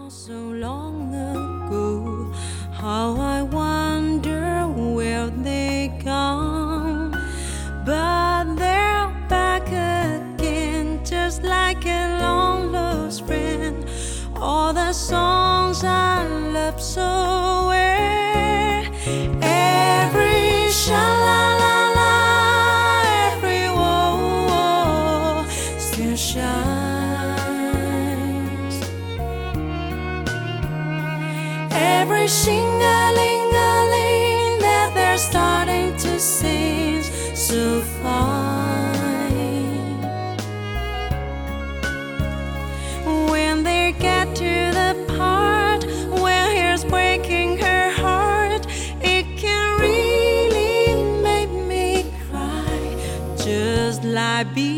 so long ago. How I wonder where they gone, but they're back again, just like a long lost friend. All the songs I love so well, every sha-la-la-la, every whoa-whoa still shines. Every shing-a-ling-a-ling that they're starting to sing so fine. When they get to the part where he's breaking her heart, it can really make me cry, just like